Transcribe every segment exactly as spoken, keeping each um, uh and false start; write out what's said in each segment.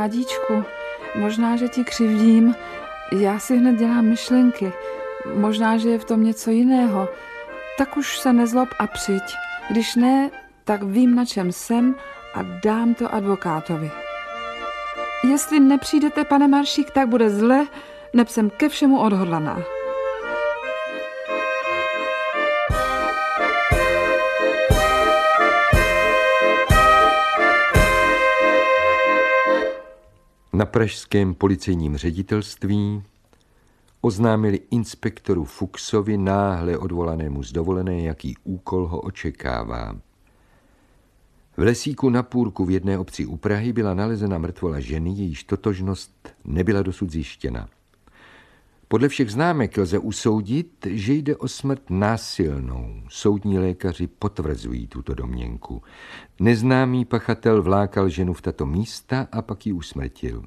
mladíčku, možná, že ti křivdím. Já si hned dělám myšlenky. Možná, že je v tom něco jiného. Tak už se nezlob a přijď. Když ne, tak vím, na čem jsem a dám to advokátovi. Jestli nepřijdete, pane Maršík, tak bude zle, neb jsem ke všemu odhodlaná. Na pražském policejním ředitelství oznámili inspektoru Fuchsovi, náhle odvolanému z dovolené, jaký úkol ho očekává. V lesíku na Půrku v jedné obci u Prahy byla nalezena mrtvola ženy, jejíž totožnost nebyla dosud zjištěna. Podle všech známek lze usoudit, že jde o smrt násilnou. Soudní lékaři potvrzují tuto domněnku. Neznámý pachatel vlákal ženu v tato místa a pak ji usmrtil.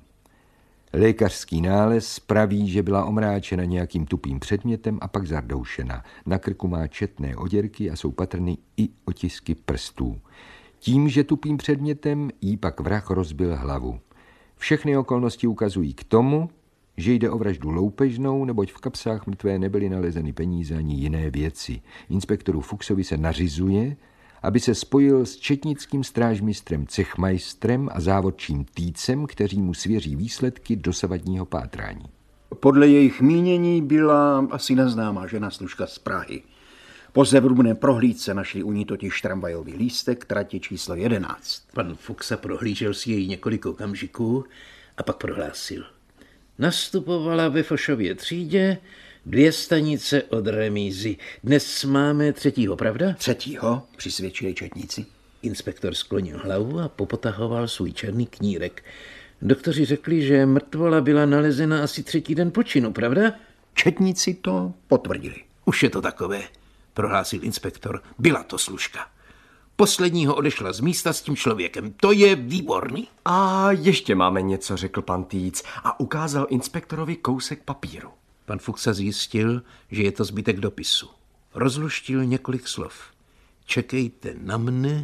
Lékařský nález praví, že byla omráčena nějakým tupým předmětem a pak zardoušena. Na krku má četné oděrky a jsou patrny i otisky prstů. Tím, že tupým předmětem jí pak vrah rozbil hlavu. Všechny okolnosti ukazují k tomu, že jde o vraždu loupežnou, neboť v kapsách mrtvé nebyly nalezeny peníze ani jiné věci. Inspektoru Fuchsovi se nařizuje, aby se spojil s četnickým strážmistrem Cechmajstrem a závodčím Týcem, kteří mu svěří výsledky dosavadního pátrání. Podle jejich mínění byla asi neznámá žena služka z Prahy. Po zevrubné prohlídce našli u ní totiž tramvajový lístek trati číslo jedenáct. Pan Fuchsa prohlížel si jej několik okamžiků a pak prohlásil. Nastupovala ve Fošově třídě, dvě stanice od remízy. Dnes máme třetího, pravda? Třetího, přisvědčili četníci. Inspektor sklonil hlavu a popotahoval svůj černý knírek. Doktoři řekli, že mrtvola byla nalezena asi třetí den po činu, pravda? Četníci to potvrdili. Už je to takové, prohlásil inspektor. Byla to služka. Posledního odešla z místa s tím člověkem. To je výborný. A ještě máme něco, řekl pan Týc a ukázal inspektorovi kousek papíru. Pan Fuchsa zjistil, že je to zbytek dopisu. Rozluštil několik slov. Čekejte na mne,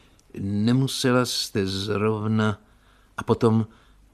nemusela jste zrovna... A potom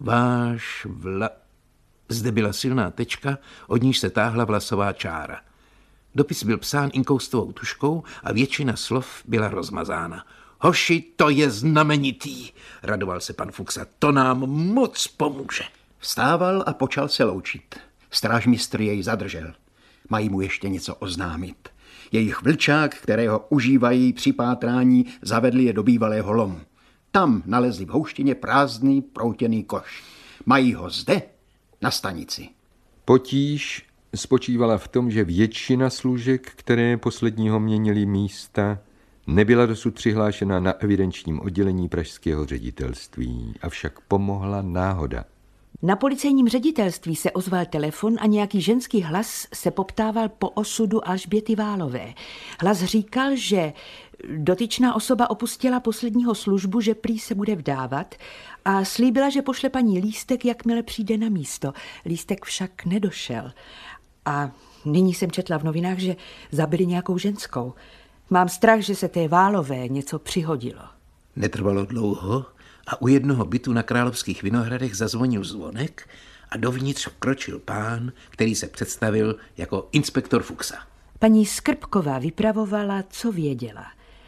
váš vla... Zde byla silná tečka, od níž se táhla vlasová čára. Dopis byl psán inkoustovou tuškou a většina slov byla rozmazána. Hoši, to je znamenitý, radoval se pan Fuchsa, to nám moc pomůže. Vstával a počal se loučit. Strážmistr jej zadržel. Mají mu ještě něco oznámit. Jejich vlčák, kterého užívají při pátrání, zavedli je do bývalého lomu. Tam nalezli v houštině prázdný proutěný koš. Mají ho zde, na stanici. Potíž spočívala v tom, že většina služek, které posledního měnily místa, nebyla dosud přihlášena na evidenčním oddělení pražského ředitelství, avšak pomohla náhoda. Na policejním ředitelství se ozval telefon a nějaký ženský hlas se poptával po osudu Alžběty Válové. Hlas říkal, že dotyčná osoba opustila posledního službu, že prý se bude vdávat a slíbila, že pošle paní lístek, jakmile přijde na místo. Lístek však nedošel. A nyní jsem četla v novinách, že zabili nějakou ženskou. Mám strach, že se té Válové něco přihodilo. Netrvalo dlouho a u jednoho bytu na Královských Vinohradech zazvonil zvonek a dovnitř vkročil pán, který se představil jako inspektor Fuchsa. Paní Skrbková vypravovala, co věděla.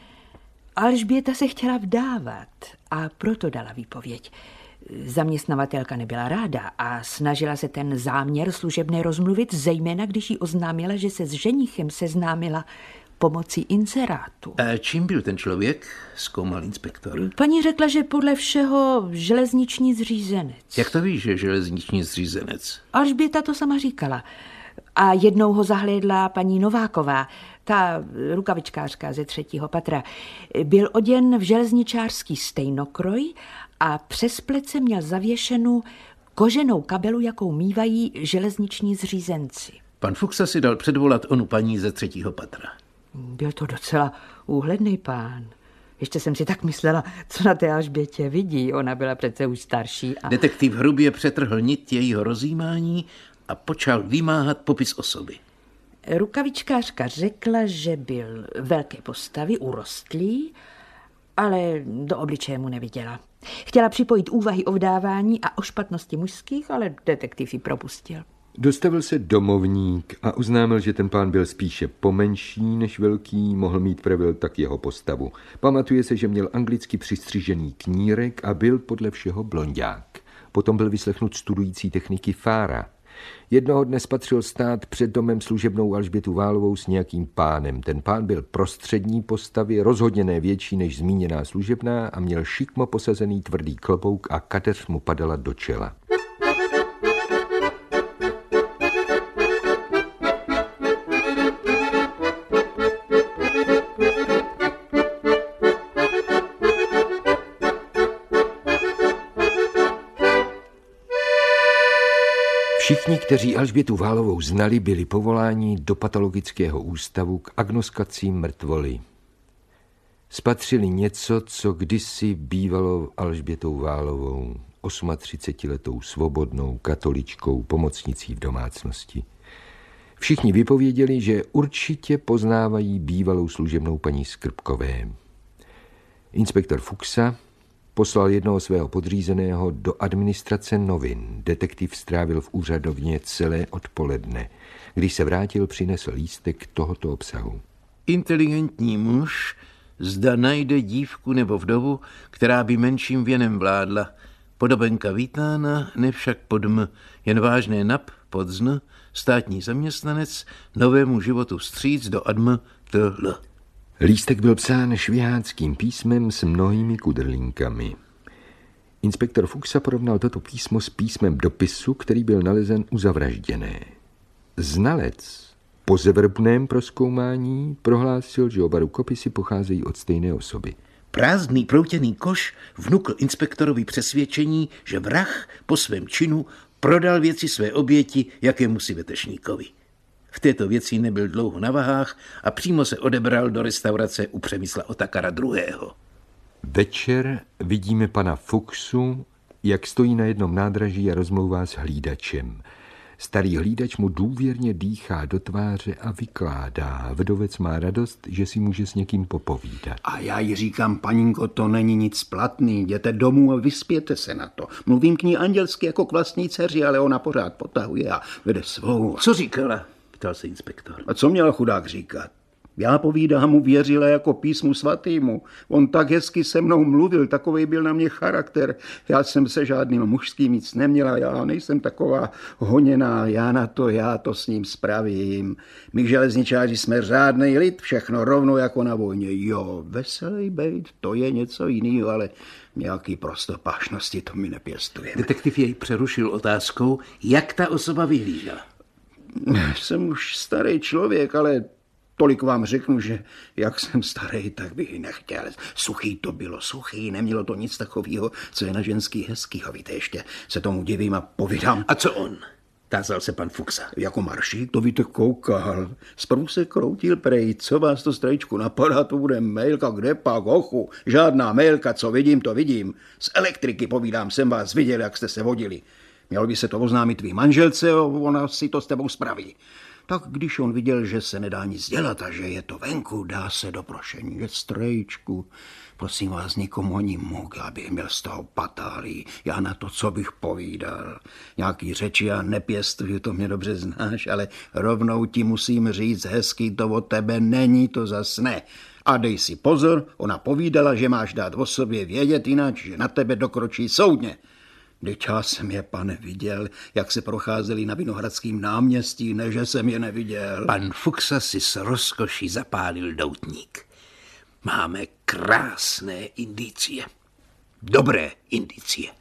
Alžběta se chtěla vdávat a proto dala výpověď. Zaměstnavatelka nebyla ráda a snažila se ten záměr služebné rozmluvit, zejména když jí oznámila, že se s ženichem seznámila pomocí inzerátu. A čím byl ten člověk, zkoumal inspektor? Paní řekla, že podle všeho železniční zřízenec. Jak to víš, že železniční zřízenec? Alžběta to sama říkala. A jednou ho zahlédla paní Nováková, ta rukavičkářka ze třetího patra. Byl oděn v železničářský stejnokroj a přes plece měl zavěšenou koženou kabelu, jakou mívají železniční zřízenci. Pan Fuchsa si dal předvolat onu paní ze třetího patra. Byl to docela úhledný pán. Ještě jsem si tak myslela, co na té Alžbětě vidí. Ona byla přece už starší. A... Detektiv hrubě přetrhl nit jejího rozjímání a počal vymáhat popis osoby. Rukavičkářka řekla, že byl velké postavy, urostlý ale do obličeje mu neviděla. Chtěla připojit úvahy o vdávání a o špatnosti mužských, ale detektiv ji propustil. Dostavil se domovník a oznámil, že ten pán byl spíše pomenší než velký, mohl mít pravil tak jeho postavu. Pamatuje se, že měl anglicky přistřižený knírek a byl podle všeho blonďák. Potom byl vyslechnut studující techniky fára. Jednoho dne spatřil stát před domem služebnou Alžbětu Válovou s nějakým pánem. Ten pán byl prostřední postavy, rozhodně ne větší než zmíněná služebná a měl šikmo posazený tvrdý klobouk a kateř mu padala do čela. Všichni, kteří Alžbětu Válovou znali, byli povoláni do patologického ústavu k agnoskacím mrtvoly. Spatřili něco, co kdysi bývalo Alžbětou Válovou, třicetiosmiletou svobodnou katoličkou pomocnicí v domácnosti. Všichni vypověděli, že určitě poznávají bývalou služebnou paní Skrbkové. Inspektor Fuchsa poslal jednoho svého podřízeného do administrace novin. Detektiv strávil v úřadovně celé odpoledne. Když se vrátil, přinesl lístek tohoto obsahu. Inteligentní muž zda najde dívku nebo vdovu, která by menším věnem vládla. Podobenka vítána, nevšak podm, jen vážné nap, podzn, státní zaměstnanec, novému životu vstříc do adm tl. Lístek byl psán šviháckým písmem s mnohými kudrlinkami. Inspektor Fuchsa porovnal toto písmo s písmem dopisu, který byl nalezen u zavražděné. Znalec po zevrubném prozkoumání prohlásil, že oba rukopisy pocházejí od stejné osoby. Prázdný proutěný koš vnukl inspektorovi přesvědčení, že vrah po svém činu prodal věci své oběti jakémusi vetešníkovi. V této věci nebyl dlouho na vahách a přímo se odebral do restaurace u Přemysla Otakara druhého. Večer vidíme pana Fuchsu, jak stojí na jednom nádraží a rozmlouvá s hlídačem. Starý hlídač mu důvěrně dýchá do tváře a vykládá. Vdovec má radost, že si může s někým popovídat. A já jí říkám, paninko, to není nic platný, jděte domů a vyspěte se na to. Mluvím k ní andělsky jako k vlastní dceři, ale ona pořád potahuje a vede svou. Co říkala? Ptal se inspektor. A co měl chudák říkat? Já povídám mu věřila jako písmu svatýmu. On tak hezky se mnou mluvil, takovej byl na mě charakter. Já jsem se žádným mužským nic neměla, já nejsem taková honěná, já na to, já to s ním spravím. My železničáři jsme řádnej lid, všechno rovno jako na vojně. Jo, veselý bejt, to je něco jiného, ale nějaký prostopášnosti to mi nepěstuje. Detektiv jej přerušil otázkou, jak ta osoba vyhlížela. Jsem už starý člověk, ale tolik vám řeknu, že jak jsem starý, tak bych ji nechtěl. Suchý to bylo, suchý, nemělo to nic takového, co je na ženský hezkýho. Víte, ještě se tomu divím a povídám. A co on? Tázal se pan Fuchsa. Jako maršík, to víte, koukal. Zprvu se kroutil prej, co vás to, strejčku, napadá, to bude mailka, kde pak, ochu. Žádná mailka, co vidím, to vidím. Z elektriky, povídám, jsem vás viděl, jak jste se vodili. Měl by se to oznámit tvý manželce, ona si to s tebou spraví. Tak když on viděl, že se nedá nic dělat a že je to venku, dá se do prošení, že strejčku, prosím vás, nikomu ani muk, abych měl z toho patálí. Já na to, co bych povídal. Nějaký řeči já nepěstuju, to mě dobře znáš, ale rovnou ti musím říct, hezký to od tebe není, to zas ne. A dej si pozor, ona povídala, že máš dát o sobě vědět, jinak, že na tebe dokročí soudně. Vždyť já jsem je, pane, viděl, jak se procházeli na Vinohradském náměstí, ne, že jsem je neviděl. Pan Fuchsa si s rozkoší zapálil doutník. Máme krásné indicie. Dobré indicie.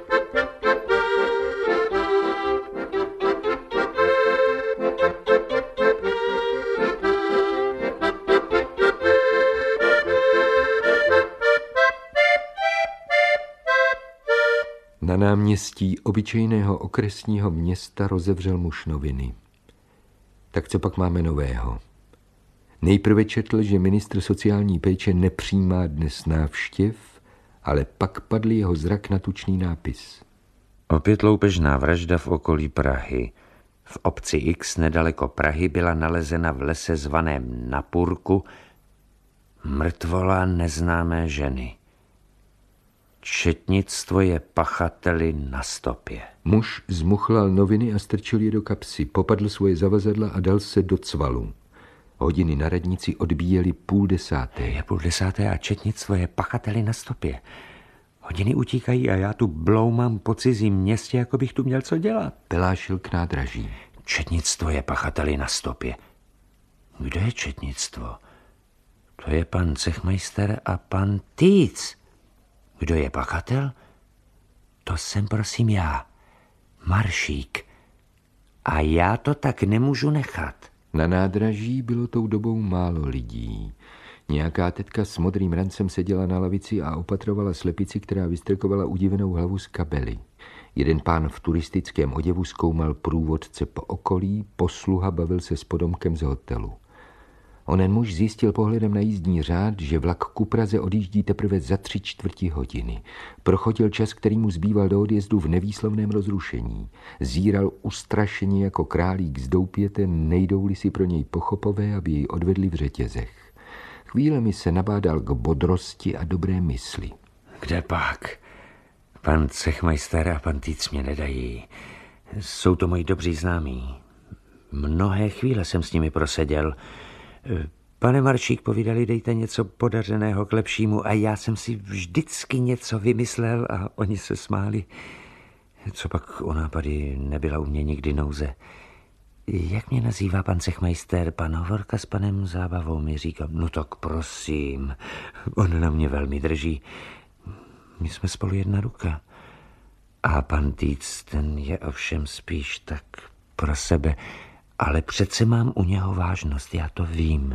Na náměstí obyčejného okresního města rozevřel muž noviny. Tak co pak máme nového? Nejprve četl, že ministr sociální péče nepřijímá dnes návštěv, ale pak padl jeho zrak na tučný nápis. Opět loupežná vražda v okolí Prahy. V obci X nedaleko Prahy byla nalezena v lese zvaném Napurku Mrtvola neznámé ženy. Četnictvo je pachateli na stopě. Muž zmuchlal noviny a strčil je do kapsy, popadl svoje zavazadla a dal se do cvalu. Hodiny na radnici odbíjely půl desáté. Je půl desáté a četnictvo je pachateli na stopě. Hodiny utíkají a já tu bloumám po cizím městě, jako bych tu měl co dělat. Pelášil k nádraží. Četnictvo je pachateli na stopě. Kdo je četnictvo? To je pan cechmajster a pan Týc. Kdo je pachatel? To jsem prosím já, Maršík. A já to tak nemůžu nechat. Na nádraží bylo tou dobou málo lidí. Nějaká tetka s modrým rancem seděla na lavici a opatrovala slepici, která vystrkovala udivenou hlavu z kabely. Jeden pán v turistickém oděvu zkoumal průvodce po okolí, posluha bavil se s podomkem z hotelu. Onen muž zjistil pohledem na jízdní řád, že vlak ku Praze odjíždí teprve za tři čtvrti hodiny. Prochodil čas, který mu zbýval do odjezdu v nevýslovném rozrušení. Zíral ustrašeně jako králík z doupěte, nejdou-li si pro něj pochopové, aby jej odvedli v řetězech. Chvílemi se nabádal k bodrosti a dobré mysli. Kde pak? Pan cechmajster a pan Týc mě nedají. Jsou to moji dobří známí. Mnohé chvíle jsem s nimi proseděl. Pane Maršík, povídali, dejte něco podařeného k lepšímu a já jsem si vždycky něco vymyslel a oni se smáli. Co pak o nápady nebyla u mě nikdy nouze. Jak mě nazývá pan cechmajster? Pan Hovorka s panem Zábavou, mi říkám. No tak prosím, on na mě velmi drží. My jsme spolu jedna ruka. A pan Týc, ten je ovšem spíš tak pro sebe, ale přece mám u něho vážnost, já to vím.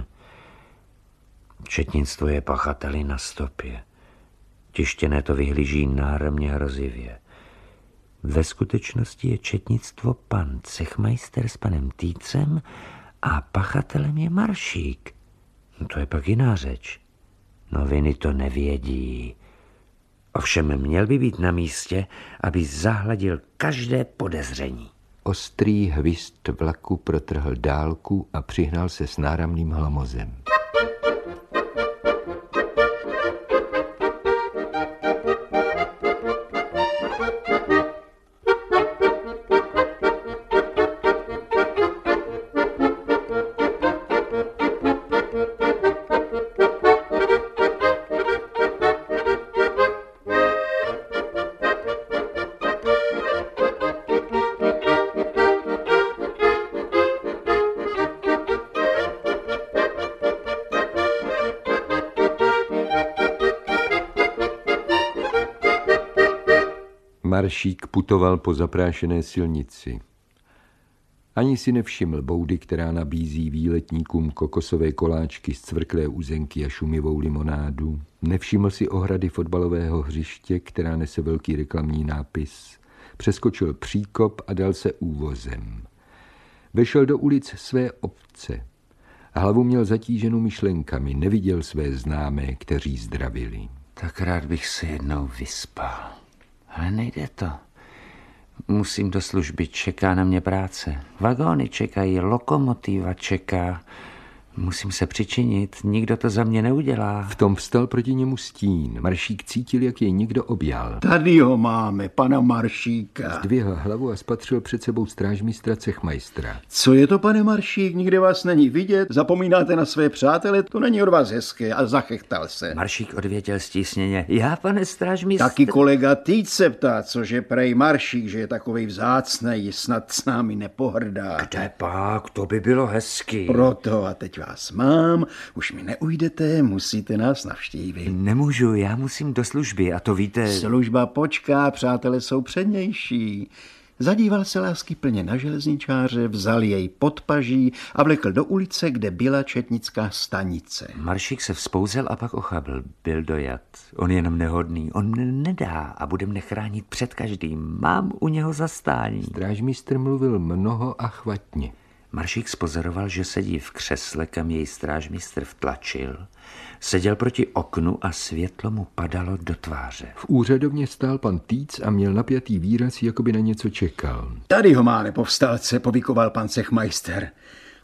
Četnictvo je pachateli na stopě. Tištěné to vyhlíží náramně hrozivě. Ve skutečnosti je četnictvo pan cechmajster s panem Týcem a pachatelem je Maršík. No to je pak jiná řeč. Noviny to nevědí. Ovšem měl by být na místě, aby zahladil každé podezření. Ostrý hvist vlaku protrhl dálku a přihnal se s náramným hlamozem. Maršík putoval po zaprášené silnici. Ani si nevšiml boudy, která nabízí výletníkům kokosové koláčky z cvrklé uzenky a šumivou limonádu. Nevšiml si ohrady fotbalového hřiště, která nese velký reklamní nápis. Přeskočil příkop a dal se úvozem. Vešel do ulic své obce. Hlavu měl zatíženou myšlenkami, neviděl své známé, kteří zdravili. Tak rád bych se jednou vyspal. Ale nejde to. Musím do služby, čeká na mě práce. Vagóny čekají, lokomotiva čeká. Musím se přičinit, nikdo to za mě neudělá. V tom vstal proti němu stín. Maršík cítil, jak jej někdo objal. Tady ho máme, pana Maršíka. Zdvihl hlavu a spatřil před sebou strážmistra cechmajstra. Co je to, pane Maršík? Nikde vás není vidět? Zapomínáte na své přátele? To není od vás hezké. A zachechtal se. Maršík odvětěl stísněně. Já, pane strážmistr... Taky kolega Týc se ptá, cože prej Maršík, že je takovej vzácnej, snad s námi nepohrdá. Kde pak? To by bylo hezky. Proto a teď vás mám, už mi neujdete, musíte nás navštívit. Nemůžu, já musím do služby a to víte... Služba počká, přátelé jsou přednější. Zadíval se láskyplně na železničáře, vzal jej pod paží a vlekl do ulice, kde byla četnická stanice. Maršík se vzpouzel a pak ochabl. Byl dojat. On je jenom nehodný. On mne nedá a bude mne chránit před každým. Mám u něho zastání. Strážmistr mluvil mnoho a chvatně. Maršík spozoroval, že sedí v křesle, kam jej strážmistr vtlačil. Seděl proti oknu a světlo mu padalo do tváře. V úřadovně stál pan Týc a měl napjatý výraz, jako by na něco čekal. Tady ho máme, povstalce, povykoval pan cechmajster.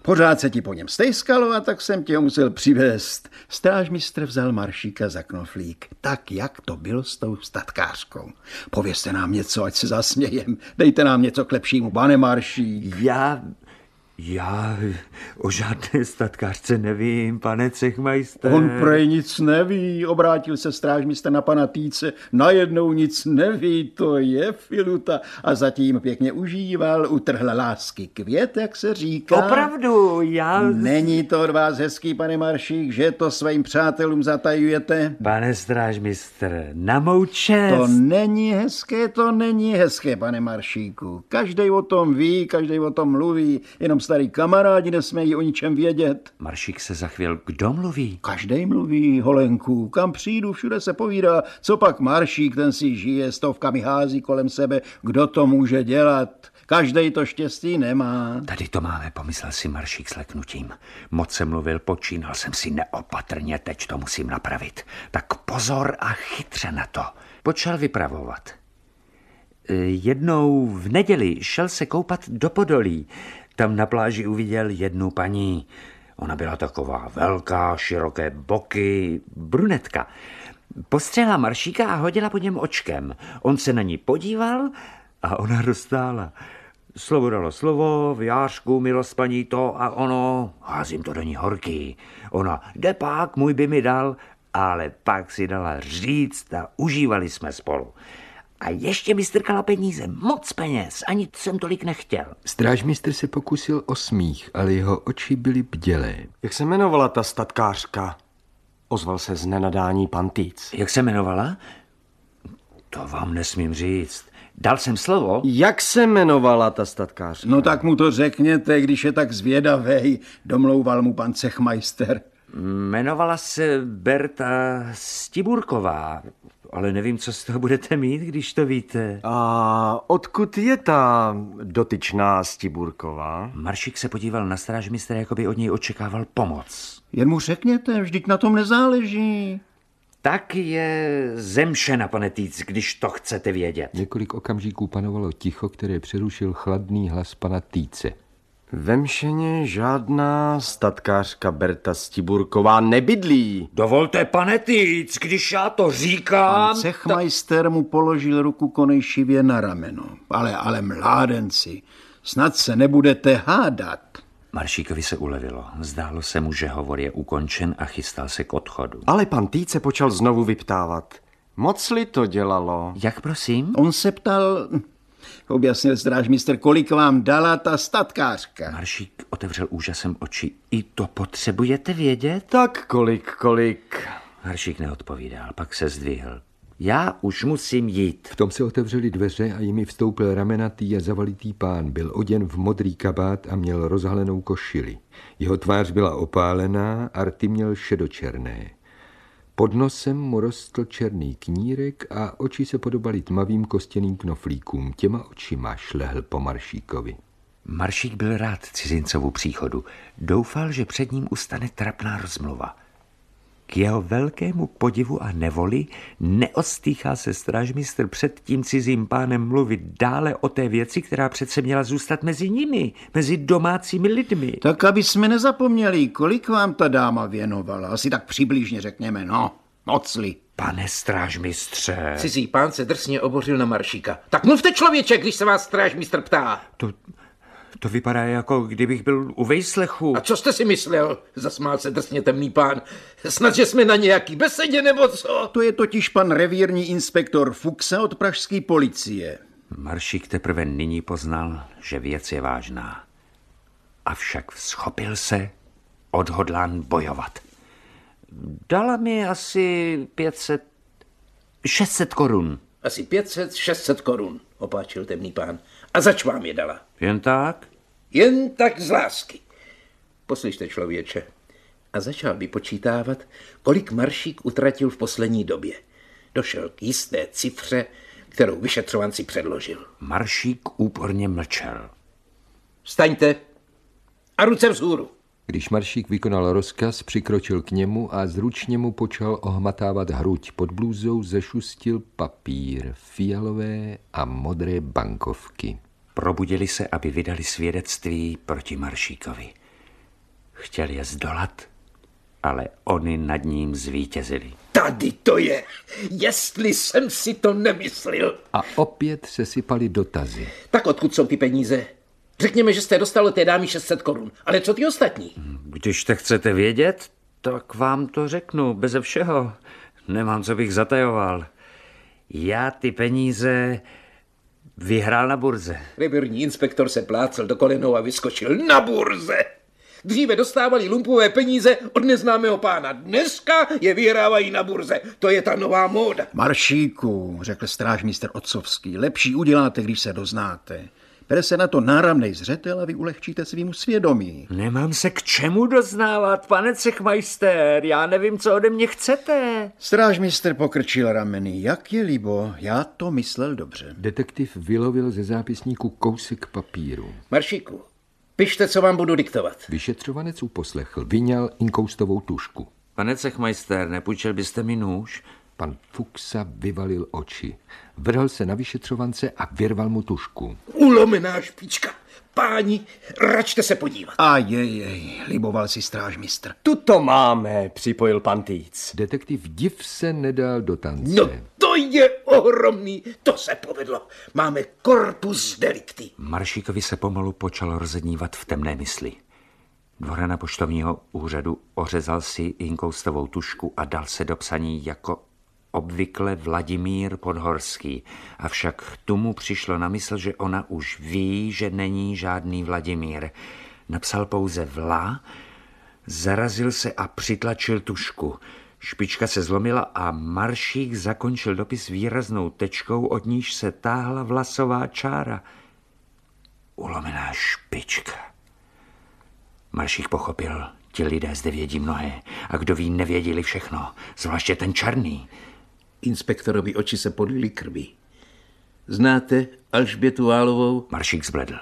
Pořád se ti po něm stejskalo a tak jsem ti ho musel přivést. Strážmistr vzal Maršíka za knoflík. Tak jak to bylo s tou statkářkou? Povězte nám něco, ať se zasmějem. Dejte nám něco k lepšímu, pane Maršík. Já... Já o žádné statkářce nevím, pane cechmajstere. On prej nic neví, obrátil se strážmistr na pana Týce. Najednou nic neví, to je filuta. A zatím pěkně užíval, utrhl lásky květ, jak se říká. Opravdu, já... Není to od vás hezký, pane Maršík, že to svým přátelům zatajujete? Pane strážmistr, na mou čest. To není hezké, to není hezké, pane Maršíku. Každej o tom ví, každej o tom mluví, jenom starý kamarádi nesmějí o ničem vědět. Maršík se zachvěl. Kdo mluví? Každej mluví, Holenku. Kam přijdu, všude se povídá. Co pak Maršík, ten si žije, stovkami hází kolem sebe. Kdo to může dělat? Každej to štěstí nemá. Tady to máme, pomyslel si Maršík s leknutím. Moc jsem mluvil, počínal jsem si neopatrně, teď to musím napravit. Tak pozor a chytře na to. Počal vypravovat. Jednou v neděli šel se koupat do Podolí. Tam na pláži uviděl jednu paní. Ona byla taková velká, široké boky, brunetka. Postřehla Maršíka a hodila po něm očkem. On se na ní podíval a ona roztála. Slovo dalo slovo, v jářku, milost paní to a ono, házím to do ní horký. Ona, jde pak, můj by mi dal, ale pak si dala říct a užívali jsme spolu. A ještě mi strkala peníze, moc peněz, ani jsem tolik nechtěl. Strážmistr se pokusil o smích, ale jeho oči byly bdělé. Jak se jmenovala ta statkářka? Ozval se z nenadání pan Týc. Jak se jmenovala? To vám nesmím říct. Dal jsem slovo? Jak se jmenovala ta statkářka? No tak mu to řekněte, když je tak zvědavej, domlouval mu pan cechmajster. Jmenovala se Berta Stiburková, ale nevím, co z toho budete mít, když to víte. A odkud je ta dotyčná Stiburková? Maršík se podíval na strážmistra, jako by od něj očekával pomoc. Jen mu řekněte, vždyť na tom nezáleží. Tak je zemšena, pane Týc, když to chcete vědět. Několik okamžiků panovalo ticho, které přerušil chladný hlas pana Týce. Ve Mšeně žádná statkářka Berta Stiburková nebydlí. Dovolte, pane Týc, když já to říkám... Pan cechmajster mu položil ruku konejšivě na rameno. Ale, ale mládenci, snad se nebudete hádat. Maršíkovi se ulevilo. Zdálo se mu, že hovor je ukončen a chystal se k odchodu. Ale pan Týc se počal znovu vyptávat. Moc-li to dělalo? Jak prosím? On se ptal, objasnil strážmistr, kolik vám dala ta statkářka. Maršík otevřel úžasem oči. I to potřebujete vědět? Tak kolik, kolik? Maršík neodpovídal, pak se zdvihl. Já už musím jít. V tom se otevřely dveře a jimi vstoupil ramenatý a zavalitý pán. Byl oděn v modrý kabát a měl rozhalenou košili. Jeho tvář byla opálená a rty měl šedočerné. Pod nosem mu rostl černý knírek a oči se podobaly tmavým kostěným knoflíkům. Těma očima šlehl po Maršíkovi. Maršík byl rád cizincovu příchodu. Doufal, že před ním ustane trapná rozmluva. K jeho velkému podivu a nevoli neostýchá se strážmistr před tím cizím pánem mluvit dále o té věci, která přece měla zůstat mezi nimi, mezi domácími lidmi. Tak aby jsme nezapomněli, kolik vám ta dáma věnovala. Asi tak přibližně řekněme, no, mocli. Pane strážmistře. Cizí pán se drsně obořil na Maršíka. Tak mluvte, člověče, když se vás strážmistr ptá. To... To vypadá, jako kdybych byl u vejslechu. A co jste si myslel? Zasmál se drsně temný pán. Snad, že jsme na nějaký besedě, nebo co? To je totiž pan revírní inspektor Fuchsa od pražské policie. Maršík teprve nyní poznal, že věc je vážná. Avšak vzchopil se, odhodlán bojovat. Dala mi asi pětset, šestset korun. Asi pětset, šestset korun, opáčil temný pán. A zač vám je dala? Jen tak? Jen tak z lásky. Poslyšte, člověče. A začal vypočítávat, kolik Maršík utratil v poslední době. Došel k jisté cifře, kterou vyšetřovanci předložil. Maršík úporně mlčel. Vstaňte a ruce vzhůru. Když Maršík vykonal rozkaz, přikročil k němu a zručně mu počal ohmatávat hruď. Pod blůzou zešustil papír, fialové a modré bankovky. Probudili se, aby vydali svědectví proti Maršíkovi. Chtěl je zdolat, ale oni nad ním zvítězili. Tady to je, jestli jsem si to nemyslel. A opět se sypaly dotazy. Tak odkud jsou ty peníze? Řekněme, že jste dostali té dámy šest set korun, ale co ty ostatní? Když to chcete vědět, tak vám to řeknu, beze všeho. Nemám, co bych zatajoval. Já ty peníze vyhrál na burze. Revírní inspektor se plácel do kolenou a vyskočil na burze. Dříve dostávali lumpové peníze od neznámého pána. Dneska je vyhrávají na burze. To je ta nová móda. Maršíku, řekl strážmistr Otcovský, lepší uděláte, když se doznáte. Bere se na to náramnej zřetel a vy ulehčíte svýmu svědomí. Nemám se k čemu doznávat, pane cechmajster. Já nevím, co ode mě chcete. Strážmistr pokrčil rameny. Jak je libo, já to myslel dobře. Detektiv vylovil ze zápisníku kousek papíru. Maršíku, pište, co vám budu diktovat. Vyšetřovanec uposlechl, vyňal inkoustovou tužku. Pane cechmajster, nepůjčil byste mi nůž? Pan Fuchsa vyvalil oči. Vrhl se na vyšetřovance a vyrval mu tužku. Ulomená špička. Páni, račte se podívat. A jej, jej, liboval si strážmistr. Tuto máme, připojil pan Týc. Detektiv div se nedal do tance. No to je ohromný, to se povedlo. Máme korpus delicti. Maršíkovi se pomalu počal rozednívat v temné mysli. Dvorana poštovního úřadu ořezal si inkoustovou tužku a dal se do psaní jako obvykle Vladimír Podhorský. Avšak tu mu přišlo na mysl, že ona už ví, že není žádný Vladimír. Napsal pouze Vla, zarazil se a přitlačil tužku. Špička se zlomila a Maršík zakončil dopis výraznou tečkou, od níž se táhla vlasová čára. Ulomená špička. Maršík pochopil, ti lidé zde vědí mnohé a kdo ví, nevěděli všechno, zvláště ten černý. Inspektorovi oči se podlily krví. Znáte Alžbětu Válovou? Maršík zbledl.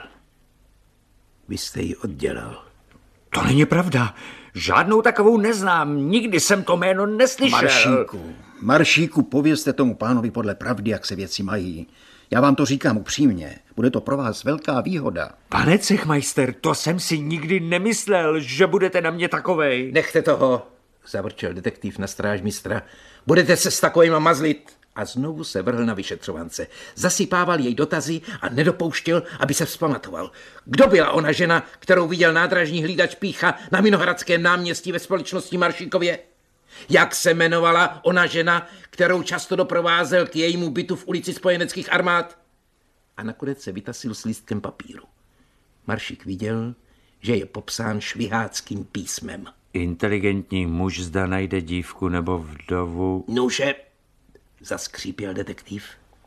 Vy jste ji oddělal. To není pravda. Žádnou takovou neznám. Nikdy jsem to jméno neslyšel. Maršíku, Maršíku, povězte tomu pánovi podle pravdy, jak se věci mají. Já vám to říkám upřímně. Bude to pro vás velká výhoda. Pane cechmajster, to jsem si nikdy nemyslel, že budete na mě takovej. Nechte toho, zavrčel detektiv na strážmistra. Budete se s takovýma mazlit. A znovu se vrhl na vyšetřovance. Zasypával jej dotazy a nedopouštěl, aby se vzpamatoval. Kdo byla ona žena, kterou viděl nádražní hlídač Pícha na Vinohradském náměstí ve společnosti Maršíkově? Jak se jmenovala ona žena, kterou často doprovázel k jejímu bytu v ulici Spojeneckých armád? A nakonec se vytasil s lístkem papíru. Maršík viděl, že je popsán šviháckým písmem. Inteligentní muž zda najde dívku nebo vdovu. Nuže, zaskřípěl detektiv.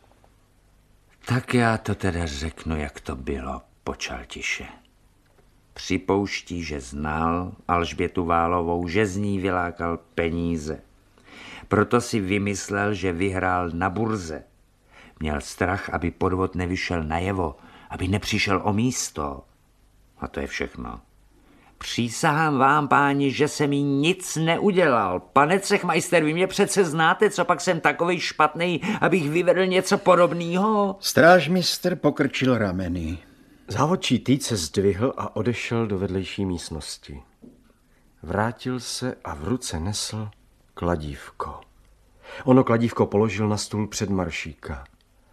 Tak já to teda řeknu, jak to bylo, počal tiše. Připouští, že znal Alžbětu Válovou, že z ní vylákal peníze. Proto si vymyslel, že vyhrál na burze. Měl strach, aby podvod nevyšel najevo, aby nepřišel o místo. A to je všechno. Přísahám vám, páni, že jsem jí nic neudělal. Pane cechmajster, vy mě přece znáte, co pak jsem takovej špatnej, abych vyvedl něco podobného. Strážmistr pokrčil rameny. Závodčí Týc se zdvihl a odešel do vedlejší místnosti. Vrátil se a v ruce nesl kladívko. Ono kladívko položil na stůl před Maršíka.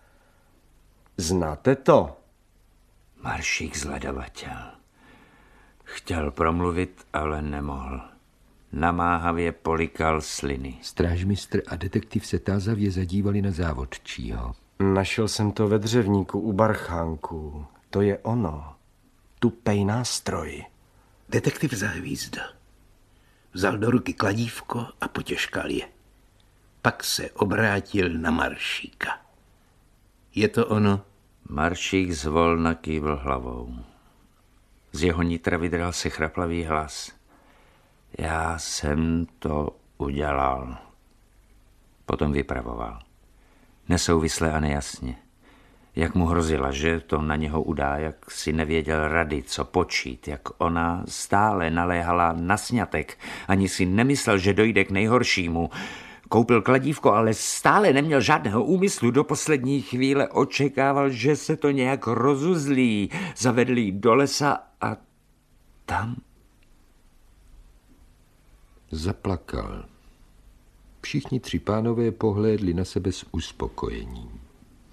Znáte to? Maršík zledavatel. Chtěl promluvit, ale nemohl. Namáhavě polikal sliny. Strážmistr a detektiv se tázavě zadívali na závodčího. Našel jsem to ve dřevníku u barchánků. To je ono. Tupej nástroj. Detektiv zahvízdal. Vzal do ruky kladívko a potěžkal je. Pak se obrátil na Maršíka. Je to ono? Maršík zvolna kývl hlavou. Z jeho nitra vydral se chraplavý hlas. Já jsem to udělal. Potom vypravoval. Nesouvisle a nejasně. Jak mu hrozila, že to na něho udá, jak si nevěděl rady, co počít, jak ona stále naléhala na sňatek, ani si nemyslel, že dojde k nejhoršímu. Koupil kladívko, ale stále neměl žádného úmyslu. Do poslední chvíle očekával, že se to nějak rozuzlí. Zavedl jí do lesa a tam Zaplakal. Všichni tři pánové pohlédli na sebe s uspokojením.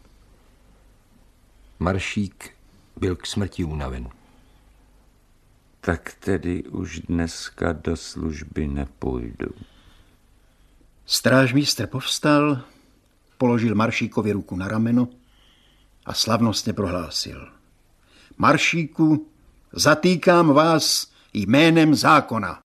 Maršík byl k smrti unaven. Tak tedy už dneska do služby nepůjdu. Strážmistr povstal, položil Maršíkovi ruku na rameno a slavnostně prohlásil. Maršíku, zatýkám vás jménem zákona.